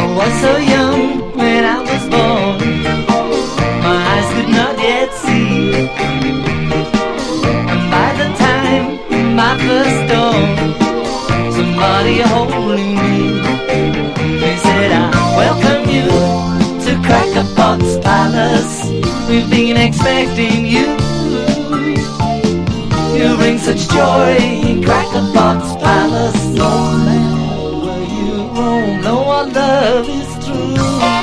was so young when I was born, my eyes could not yet see. And by the time my first dawn, somebody holding me, they said, I welcome you to Cracker Box Palace. We've been expecting you. You bring such joy in Cracker Box Palace. No matter where you roam, no our love is true.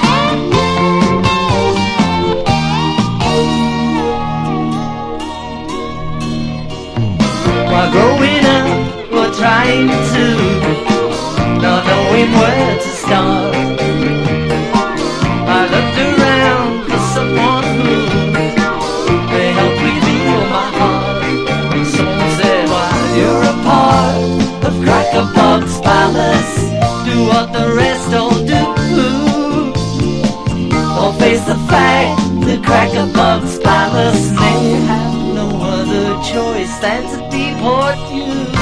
While growing up, we're trying to, not knowing where to start, I looked around for someone who may help reveal my heart. Someone said, while you're a part of Cracker Box Palace, do what the rest all do. Don't face the fact that Cracker Box Palace may have no other choice than to deport you.